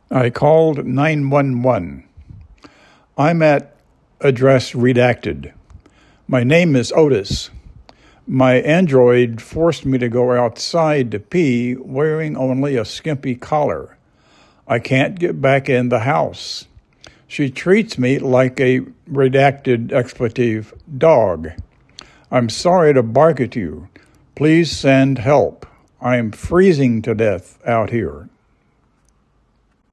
I called 911. I'm at address redacted. My name is Otis. My android forced me to go outside to pee wearing only a skimpy collar. I can't get back in the house. She treats me like a redacted expletive dog. I'm sorry to bark at you. Please send help. I'm freezing to death out here.